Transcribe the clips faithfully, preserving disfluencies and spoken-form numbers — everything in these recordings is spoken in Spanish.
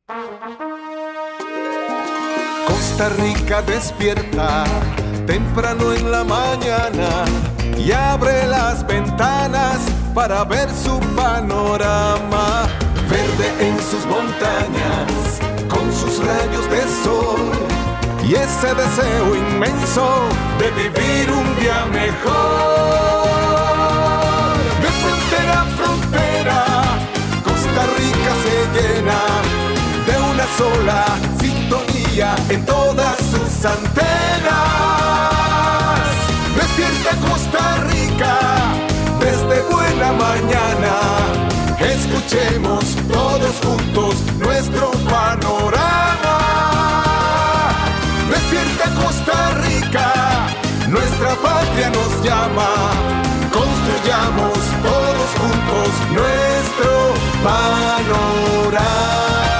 Costa Rica despierta temprano en la mañana y abre las ventanas para ver su panorama. Verde en sus montañas, con sus rayos de sol y ese deseo inmenso de vivir un día mejor. De frontera a frontera, Costa Rica se llena de una sola sintonía en todas sus antenas. Despierta Costa Rica desde buena mañana. Escuchemos todos juntos nuestro panorama. Despierta Costa Rica, nuestra patria nos llama. Construyamos todos juntos nuestro panorama.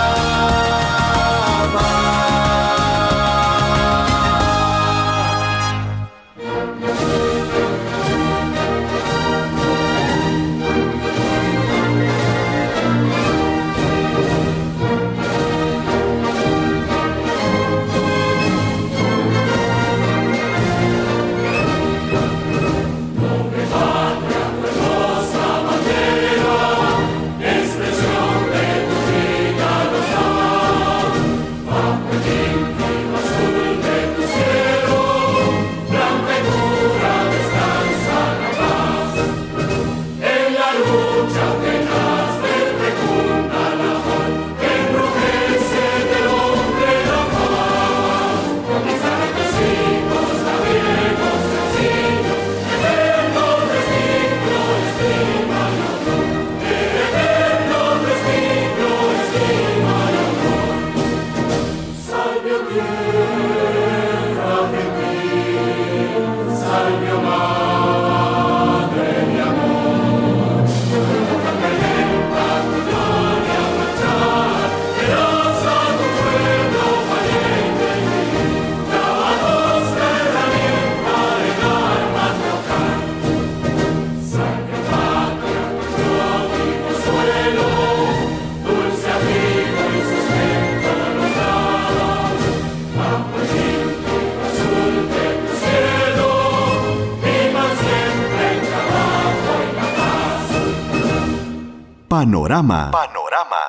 Panorama. Panorama.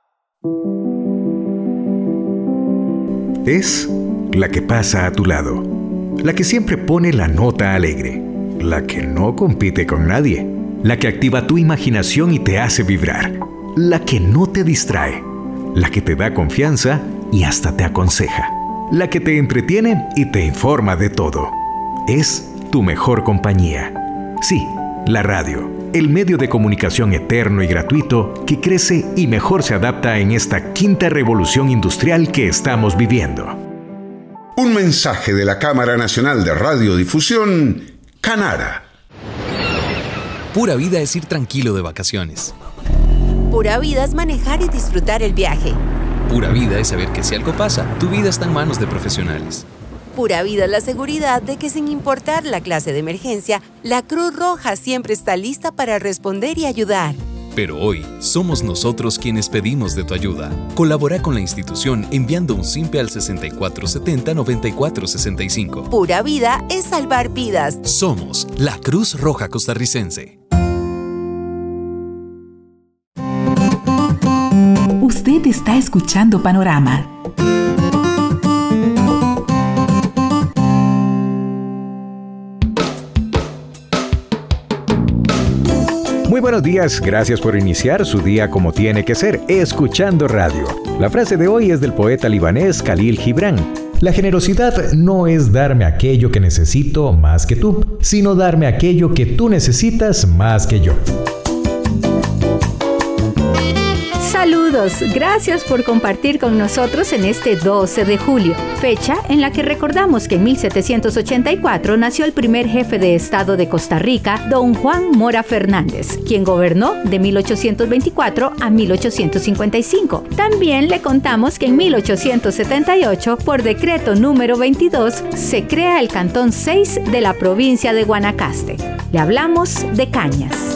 Es la que pasa a tu lado, la que siempre pone la nota alegre, la que no compite con nadie, la que activa tu imaginación y te hace vibrar, la que no te distrae, la que te da confianza y hasta te aconseja, la que te entretiene y te informa de todo. Es tu mejor compañía. Sí, la radio. El medio de comunicación eterno y gratuito que crece y mejor se adapta en esta quinta revolución industrial que estamos viviendo. Un mensaje de la Cámara Nacional de Radiodifusión, Canara. Pura vida es ir tranquilo de vacaciones. Pura vida es manejar y disfrutar el viaje. Pura vida es saber que si algo pasa, tu vida está en manos de profesionales. Pura vida es la seguridad de que sin importar la clase de emergencia, la Cruz Roja siempre está lista para responder y ayudar. Pero hoy somos nosotros quienes pedimos de tu ayuda. Colabora con la institución enviando un simpe al sesenta y cuatro setenta noventa y cuatro sesenta y cinco. Pura vida es salvar vidas. Somos la Cruz Roja Costarricense. Usted está escuchando Panorama. Muy buenos días, gracias por iniciar su día como tiene que ser, escuchando radio. La frase de hoy es del poeta libanés Khalil Gibran. La generosidad no es darme aquello que necesito más que tú, sino darme aquello que tú necesitas más que yo. Saludos, gracias por compartir con nosotros en este doce de julio, fecha en la que recordamos que en mil setecientos ochenta y cuatro nació el primer jefe de Estado de Costa Rica, don Juan Mora Fernández, quien gobernó de mil ochocientos veinticuatro a mil ochocientos cincuenta y cinco. También le contamos que en mil ochocientos setenta y ocho, por decreto número veintidós, se crea el Cantón seis de la provincia de Guanacaste. Le hablamos de Cañas.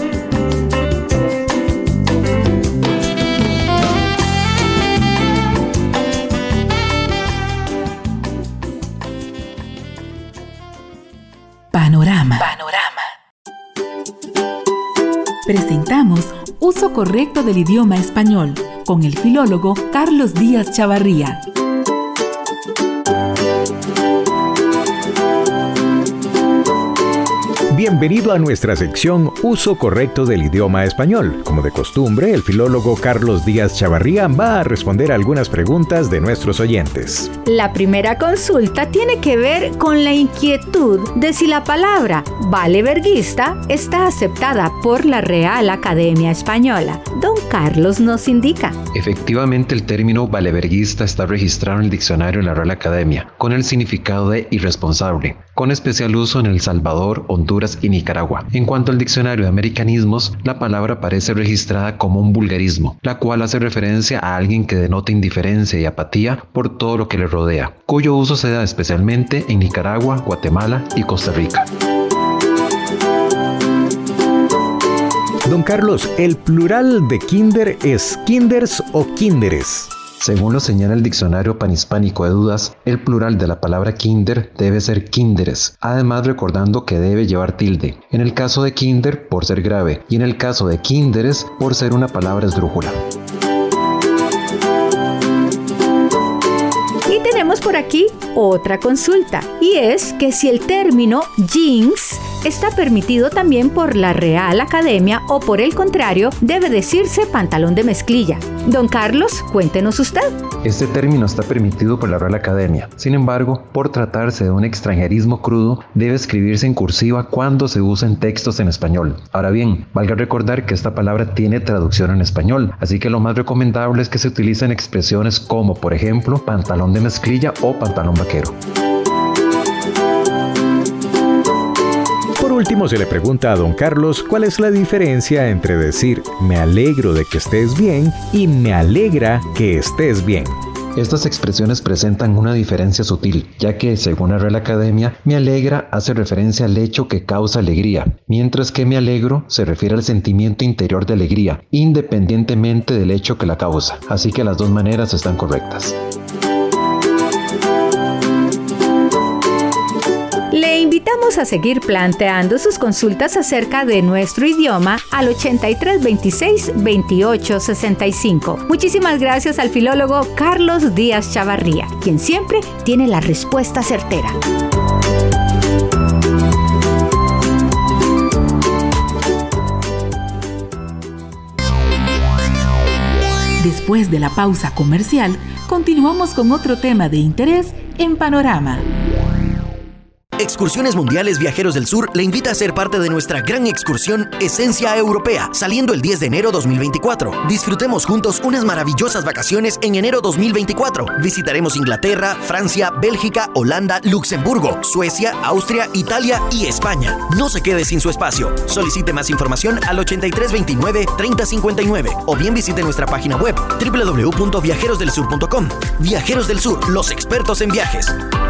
Presentamos Uso Correcto del Idioma Español con el filólogo Carlos Díaz Chavarría. Bienvenido a nuestra sección Uso Correcto del Idioma Español. Como de costumbre, el filólogo Carlos Díaz Chavarría va a responder algunas preguntas de nuestros oyentes. La primera consulta tiene que ver con la inquietud de si la palabra valeverguista está aceptada por la Real Academia Española. Don Carlos nos indica. Efectivamente, el término valeverguista está registrado en el diccionario de la Real Academia con el significado de irresponsable, con especial uso en El Salvador, Honduras y Nicaragua. En cuanto al diccionario de americanismos, la palabra aparece registrada como un vulgarismo, la cual hace referencia a alguien que denota indiferencia y apatía por todo lo que le rodea, cuyo uso se da especialmente en Nicaragua, Guatemala y Costa Rica. Don Carlos, ¿el plural de kinder es kinders o kinderes? Según lo señala el Diccionario Panhispánico de Dudas, el plural de la palabra kinder debe ser kinderes, además recordando que debe llevar tilde, en el caso de kinder por ser grave y en el caso de kinderes por ser una palabra esdrújula. Y tenemos por aquí otra consulta, y es que si el término jeans está permitido también por la Real Academia o por el contrario, debe decirse pantalón de mezclilla. Don Carlos, cuéntenos usted. Este término está permitido por la Real Academia. Sin embargo, por tratarse de un extranjerismo crudo, debe escribirse en cursiva cuando se usa en textos en español. Ahora bien, valga recordar que esta palabra tiene traducción en español, así que lo más recomendable es que se utilicen expresiones como, por ejemplo, pantalón de mezclilla o pantalón vaquero. Por último, se le pregunta a don Carlos cuál es la diferencia entre decir me alegro de que estés bien y me alegra que estés bien. Estas expresiones presentan una diferencia sutil, ya que, según la Real Academia, me alegra hace referencia al hecho que causa alegría, mientras que me alegro se refiere al sentimiento interior de alegría, independientemente del hecho que la causa, así que las dos maneras están correctas. Le invitamos a seguir planteando sus consultas acerca de nuestro idioma al ochenta y tres veintiséis veintiocho sesenta y cinco. Muchísimas gracias al filólogo Carlos Díaz Chavarría, quien siempre tiene la respuesta certera. Después de la pausa comercial, continuamos con otro tema de interés en Panorama. Excursiones Mundiales Viajeros del Sur le invita a ser parte de nuestra gran excursión Esencia Europea, saliendo el diez de enero dos mil veinticuatro. Disfrutemos juntos unas maravillosas vacaciones en enero dos mil veinticuatro. Visitaremos Inglaterra, Francia, Bélgica, Holanda, Luxemburgo, Suecia, Austria, Italia y España. No se quede sin su espacio. Solicite más información al ochenta y tres veintinueve treinta cincuenta y nueve o bien visite nuestra página web doble u doble u doble u punto viajeros del sur punto com. Viajeros del Sur, los expertos en viajes.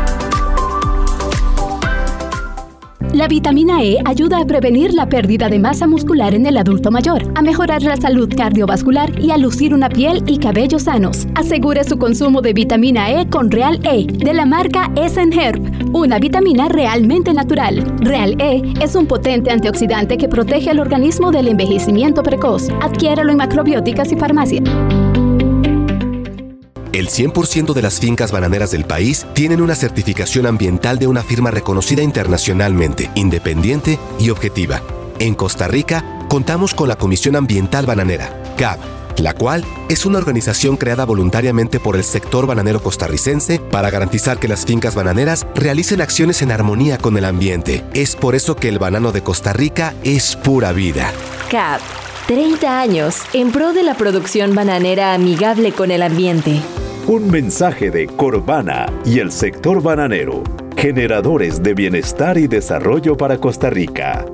La vitamina E ayuda a prevenir la pérdida de masa muscular en el adulto mayor, a mejorar la salud cardiovascular y a lucir una piel y cabello sanos. Asegure su consumo de vitamina E con Real E, de la marca Essenherb, una vitamina realmente natural. Real E es un potente antioxidante que protege al organismo del envejecimiento precoz. Adquiéralo en macrobióticas y farmacias. El cien por ciento de las fincas bananeras del país tienen una certificación ambiental de una firma reconocida internacionalmente, independiente y objetiva. En Costa Rica, contamos con la Comisión Ambiental Bananera, C A B, la cual es una organización creada voluntariamente por el sector bananero costarricense para garantizar que las fincas bananeras realicen acciones en armonía con el ambiente. Es por eso que el banano de Costa Rica es pura vida. C A B, treinta años en pro de la producción bananera amigable con el ambiente. Un mensaje de Corbana y el sector bananero, generadores de bienestar y desarrollo para Costa Rica.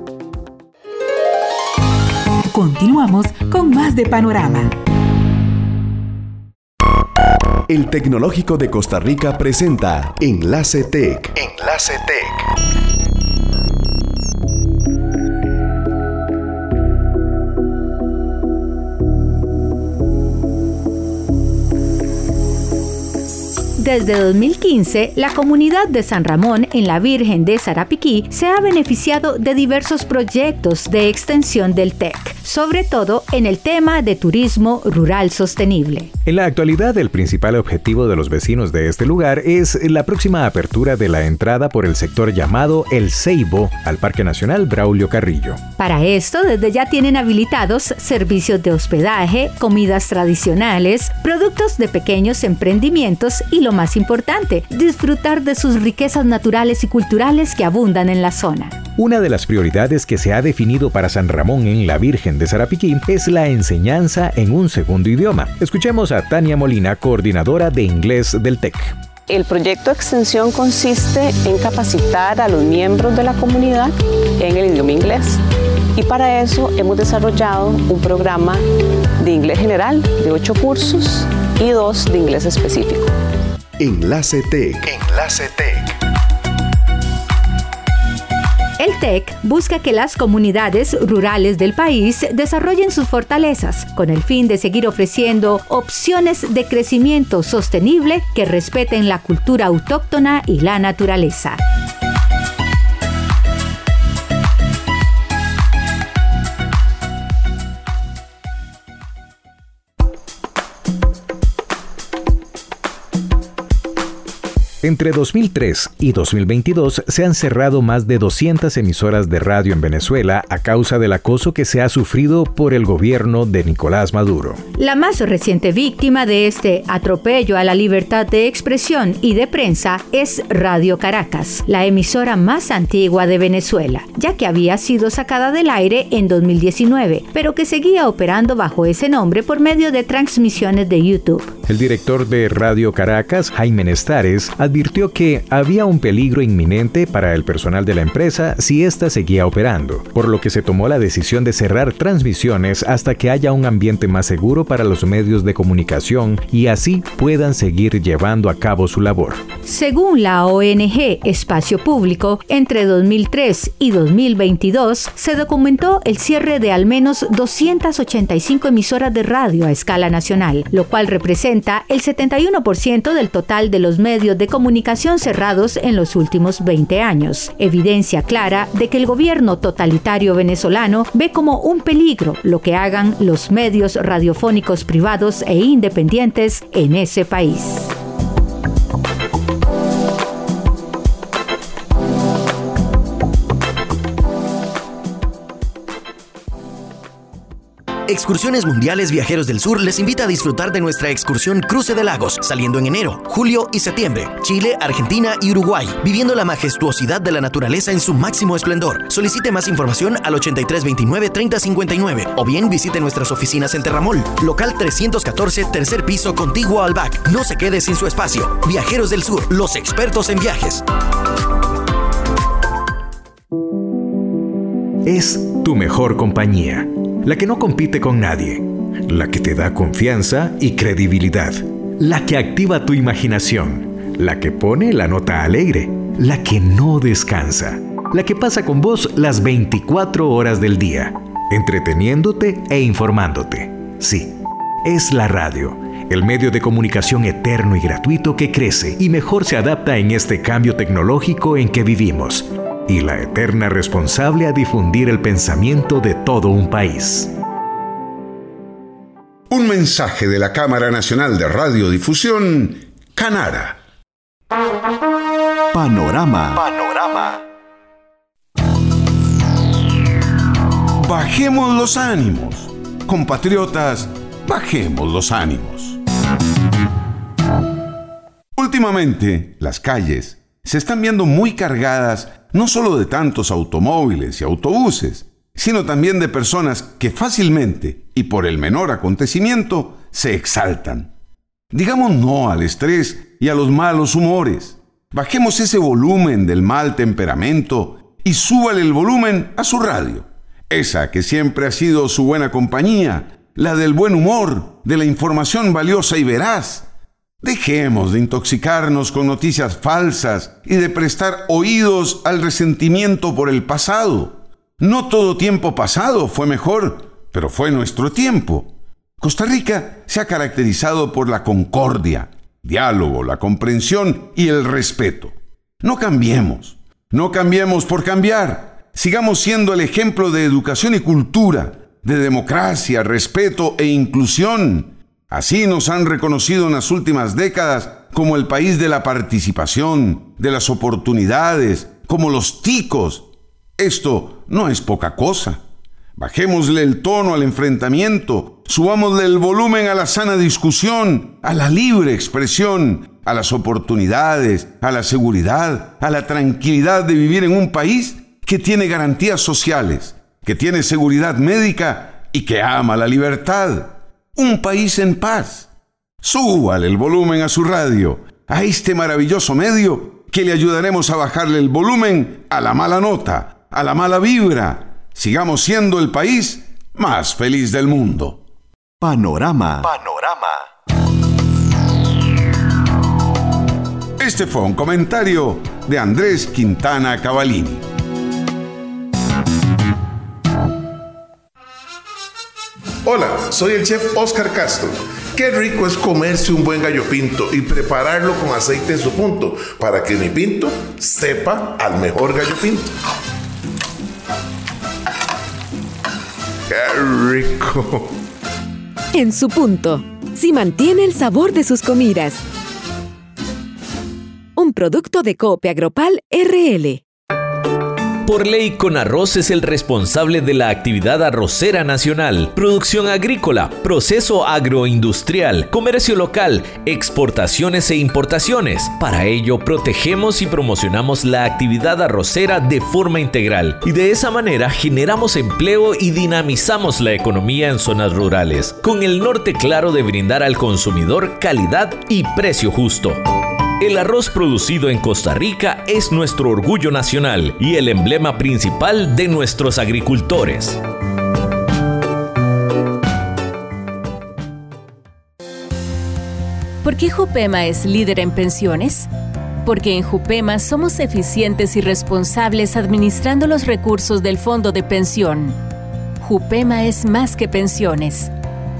Continuamos con más de Panorama. El Tecnológico de Costa Rica presenta Enlace Tech. Enlace Tech. Desde dos mil quince, la comunidad de San Ramón en la Virgen de Sarapiquí se ha beneficiado de diversos proyectos de extensión del T E C, sobre todo en el tema de turismo rural sostenible. En la actualidad, el principal objetivo de los vecinos de este lugar es la próxima apertura de la entrada por el sector llamado El Ceibo al Parque Nacional Braulio Carrillo. Para esto, desde ya tienen habilitados servicios de hospedaje, comidas tradicionales, productos de pequeños emprendimientos y lo más importante, disfrutar de sus riquezas naturales y culturales que abundan en la zona. Una de las prioridades que se ha definido para San Ramón en la Virgen de Sarapiquí es la enseñanza en un segundo idioma. Escuchemos a Tania Molina, coordinadora de inglés del T E C. El proyecto de extensión consiste en capacitar a los miembros de la comunidad en el idioma inglés. Y para eso hemos desarrollado un programa de inglés general de ocho cursos y dos de inglés específico. Enlace T E C. Enlace T E C. El T E C busca que las comunidades rurales del país desarrollen sus fortalezas con el fin de seguir ofreciendo opciones de crecimiento sostenible que respeten la cultura autóctona y la naturaleza. Entre dos mil tres y dos mil veintidós se han cerrado más de doscientas emisoras de radio en Venezuela a causa del acoso que se ha sufrido por el gobierno de Nicolás Maduro. La más reciente víctima de este atropello a la libertad de expresión y de prensa es Radio Caracas, la emisora más antigua de Venezuela, ya que había sido sacada del aire en dos mil diecinueve, pero que seguía operando bajo ese nombre por medio de transmisiones de YouTube. El director de Radio Caracas, Jaime Nestares, advirtió que había un peligro inminente para el personal de la empresa si ésta seguía operando, por lo que se tomó la decisión de cerrar transmisiones hasta que haya un ambiente más seguro para los medios de comunicación y así puedan seguir llevando a cabo su labor. Según la O N G Espacio Público, entre dos mil tres y dos mil veintidós se documentó el cierre de al menos doscientas ochenta y cinco emisoras de radio a escala nacional, lo cual representa el setenta y uno por ciento del total de los medios de comunicación cerrados en los últimos veinte años. Evidencia clara de que el gobierno totalitario venezolano ve como un peligro lo que hagan los medios radiofónicos privados e independientes en ese país. Excursiones Mundiales Viajeros del Sur les invita a disfrutar de nuestra excursión Cruce de Lagos, saliendo en enero, julio y septiembre. Chile, Argentina y Uruguay, viviendo la majestuosidad de la naturaleza en su máximo esplendor. Solicite más información al ochenta y tres veintinueve treinta cincuenta y nueve o bien visite nuestras oficinas en Terramol, local trescientos catorce, tercer piso, contiguo al B A C. No se quede sin su espacio. Viajeros del Sur, los expertos en viajes. Es tu mejor compañía. La que no compite con nadie, la que te da confianza y credibilidad, la que activa tu imaginación, la que pone la nota alegre, la que no descansa, la que pasa con vos las veinticuatro horas del día, entreteniéndote e informándote. Sí, es la radio, el medio de comunicación eterno y gratuito que crece y mejor se adapta en este cambio tecnológico en que vivimos. Y la eterna responsable a difundir el pensamiento de todo un país. Un mensaje de la Cámara Nacional de Radiodifusión, Canara. Panorama. Panorama. Bajemos los ánimos. Compatriotas, bajemos los ánimos. Últimamente, las calles se están viendo muy cargadas no solo de tantos automóviles y autobuses, sino también de personas que fácilmente y por el menor acontecimiento se exaltan. Digamos no al estrés y a los malos humores. Bajemos ese volumen del mal temperamento y súbale el volumen a su radio, esa que siempre ha sido su buena compañía, la del buen humor, de la información valiosa y veraz. Dejemos de intoxicarnos con noticias falsas y de prestar oídos al resentimiento por el pasado. No todo tiempo pasado fue mejor, pero fue nuestro tiempo. Costa Rica se ha caracterizado por la concordia, diálogo, la comprensión y el respeto. No cambiemos, no cambiemos por cambiar. Sigamos siendo el ejemplo de educación y cultura, de democracia, respeto e inclusión. Así nos han reconocido en las últimas décadas como el país de la participación, de las oportunidades, como los ticos. Esto no es poca cosa. Bajémosle el tono al enfrentamiento, subámosle el volumen a la sana discusión, a la libre expresión, a las oportunidades, a la seguridad, a la tranquilidad de vivir en un país que tiene garantías sociales, que tiene seguridad médica y que ama la libertad. Un país en paz. Súbale el volumen a su radio, a este maravilloso medio que le ayudaremos a bajarle el volumen a la mala nota, a la mala vibra. Sigamos siendo el país más feliz del mundo. Panorama. Panorama. Este fue un comentario de Andrés Quintana Cavallini. Hola, soy el chef Oscar Castro. Qué rico es comerse un buen gallo pinto y prepararlo con aceite en su punto para que mi pinto sepa al mejor gallo pinto. ¡Qué rico! En su punto, si mantiene el sabor de sus comidas. Un producto de Coop Agropal R L. Por ley, Conarroz es el responsable de la actividad arrocera nacional, producción agrícola, proceso agroindustrial, comercio local, exportaciones e importaciones. Para ello, protegemos y promocionamos la actividad arrocera de forma integral y de esa manera generamos empleo y dinamizamos la economía en zonas rurales, con el norte claro de brindar al consumidor calidad y precio justo. El arroz producido en Costa Rica es nuestro orgullo nacional y el emblema principal de nuestros agricultores. ¿Por qué Jupema es líder en pensiones? Porque en Jupema somos eficientes y responsables administrando los recursos del fondo de pensión. Jupema es más que pensiones.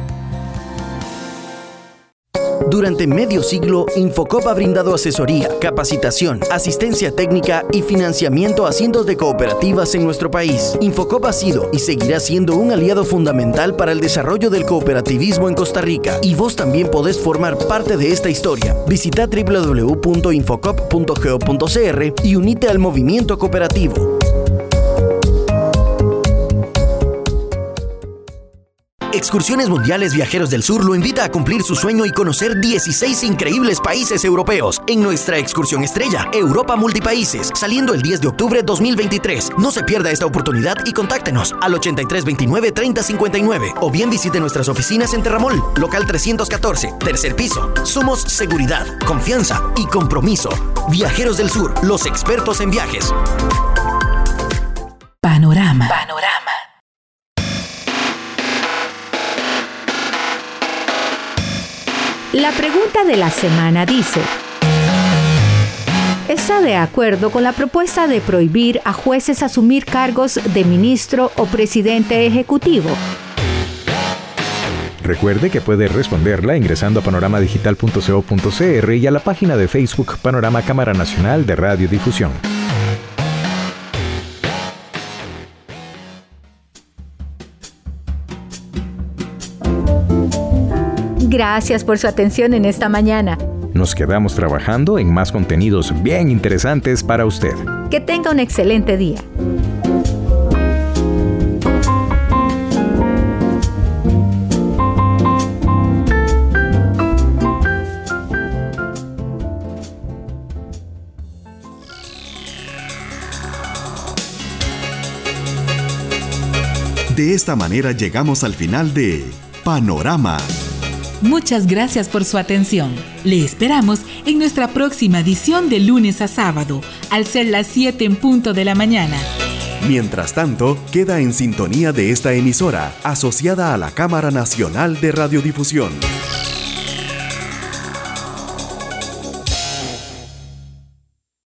Durante medio siglo, Infocop ha brindado asesoría, capacitación, asistencia técnica y financiamiento a cientos de cooperativas en nuestro país. Infocop ha sido y seguirá siendo un aliado fundamental para el desarrollo del cooperativismo en Costa Rica. Y vos también podés formar parte de esta historia. Visita doble u doble u doble u punto infocop punto go punto c r y unite al movimiento cooperativo. Excursiones Mundiales Viajeros del Sur lo invita a cumplir su sueño y conocer dieciséis increíbles países europeos en nuestra excursión estrella, Europa Multipaíses, saliendo el diez de octubre de dos mil veintitrés. No se pierda esta oportunidad y contáctenos al ochenta y tres veintinueve treinta cincuenta y nueve o bien visite nuestras oficinas en Terramol, local trescientos catorce, tercer piso. Somos seguridad, confianza y compromiso. Viajeros del Sur, los expertos en viajes. Panorama. Panorama. La pregunta de la semana dice: ¿está de acuerdo con la propuesta de prohibir a jueces asumir cargos de ministro o presidente ejecutivo? Recuerde que puede responderla ingresando a panorama digital punto co punto c r y a la página de Facebook Panorama Cámara Nacional de Radiodifusión. Gracias por su atención en esta mañana. Nos quedamos trabajando en más contenidos bien interesantes para usted. Que tenga un excelente día. De esta manera llegamos al final de Panorama. Muchas gracias por su atención. Le esperamos en nuestra próxima edición de lunes a sábado, al ser las siete en punto de la mañana. Mientras tanto, queda en sintonía de esta emisora, asociada a la Cámara Nacional de Radiodifusión.